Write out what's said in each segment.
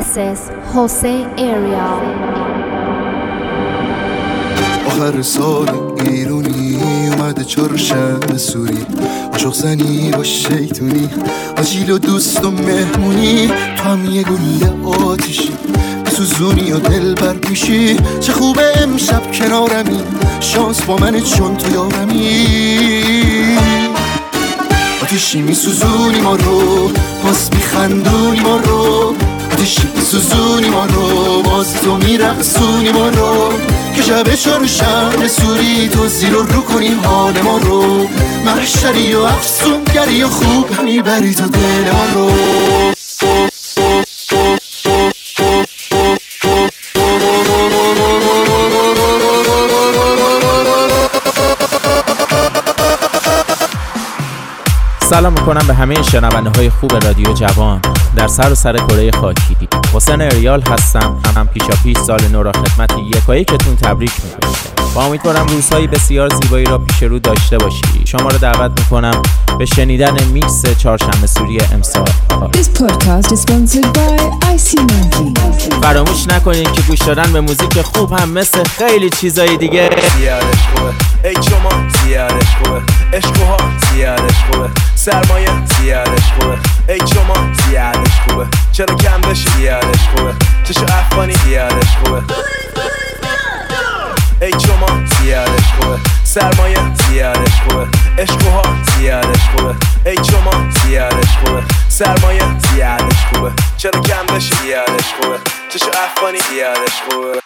This is Jose Ariel. آخر سال ایرونی اومده چهارشنبه سوری عاشق زنی با شیطونی آجیل و دوست و مهمونی تو هم یه گله آتیشی بسوزونی و دل بر میشی چه خوبه امشب کنارمی شانس با منه چون تو یارمی آتیشی میسوزونی ما رو باز میخندونی ما رو آتیشی میسوزونی ما رو باز تو میرقصونی ما رو که شب چهارشنبه سوری تو زیر و رو کنیم حال ما رو محشری و افسونگری و خوب میبری تو دل ما رو سلام میکنم به همه شنونده های خوب رادیو جوان در سر کره خاکی. حسین اریال هستم. هم پیشاپیش سال نو را خدمت یکایکتون تبریک میگم. با امیدوارم روزهای بسیار زیبایی را پیش رو داشته باشی. شما را دعوت میکنم به شنیدن میکس چهارشنبه سوری امسال. This podcast is sponsored by IC Monkey. فراموش نکنید که گوش دادن به موزیک خوب هم مثل خیلی چیزای دیگه زیادش خوبه. ای شما زیادش خوبه. عشقها زیادش خوبه. سرمایه زیادش خوبه. ای شما زیادش خوبه. چرا کم بشی زیادش خوبه. چشو افغانی زیادش خوبه. ای شما زیادش خوبه. سرمایه زیادش خوبه. عشقها زیادش خوبه. ای شما زیادش خوبه. سرمایه زیادش خوبه. چرا کم بشی زیادش خوبه. چشو افغانی زیادش خوبه.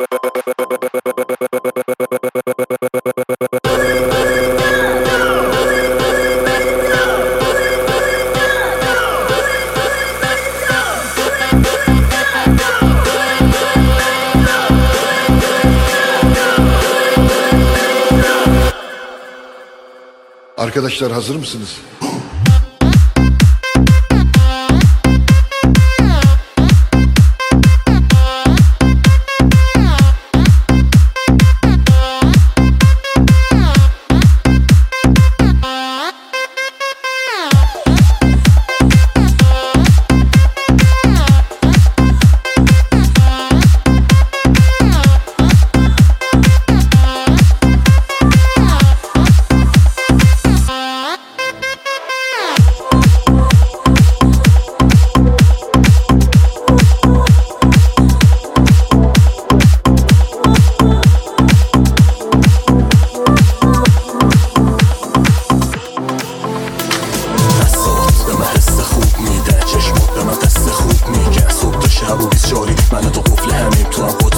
Arkadaşlar hazır mısınız? من تو قفل همیم تو هم